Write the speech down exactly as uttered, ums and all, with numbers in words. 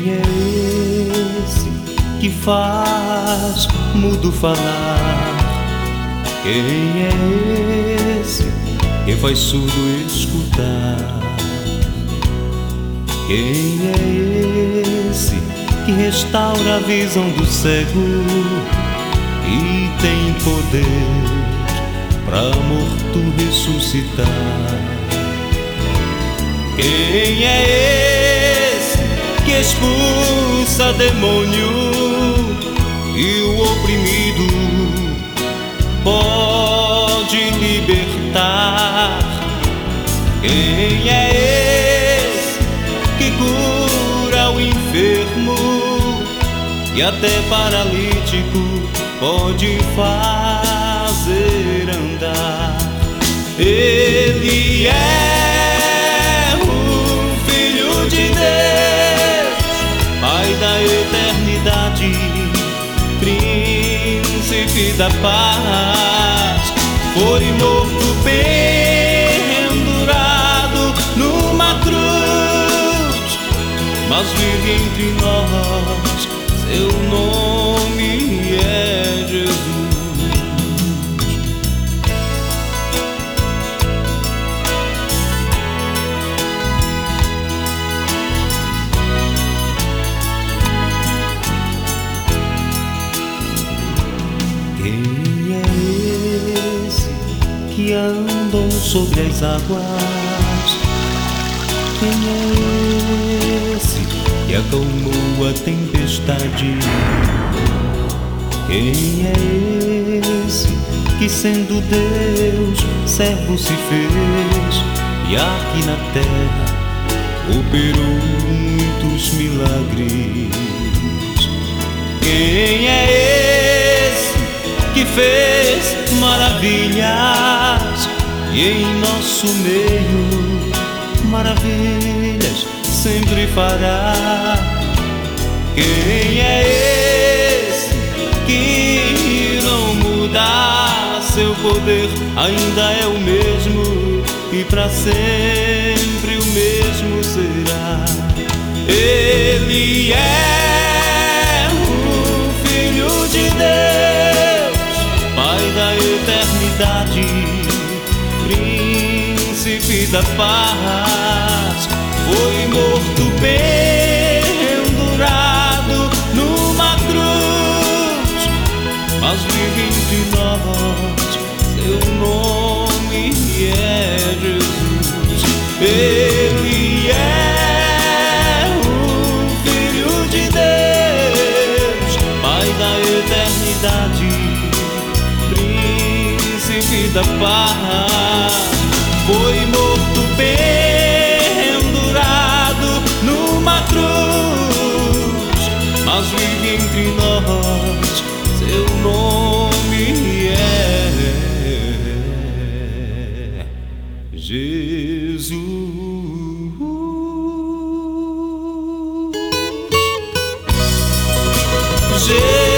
é esse que faz mudo falar? Quem é esse que faz surdo escutar? Quem é esse que restaura a visão do cego e tem poder pra morto ressuscitar? Quem é esse que expulsa demônio e o oprimido pode libertar? Quem é esse que cura o enfermo e até paralítico pode fazer andar? Ele é o Filho de Deus, Pai da eternidade, Príncipe da paz. Foi morto pendurado numa cruz, mas vive entre nós, seu nome é Jesus. Quem é esse que andou sobre as águas? Quem é esse que acalmou a tempestade? Quem é esse que, sendo Deus, servo se fez e aqui na terra operou muitos milagres? Quem é esse que fez maravilhas e em nosso meio maravilhas sempre fará? Quem é esse que não muda seu poder, ainda é o mesmo e para sempre o mesmo será? Ele é o Filho de Deus, Pai da eternidade, Príncipe da paz. Foi morto pendurado numa cruz, mas vive entre nós, seu nome é Jesus. Ele é o Filho de Deus, Pai da eternidade, Príncipe da paz. Foi morto pendurado numa cruz, mas vive entre nós, seu nome é Jesus.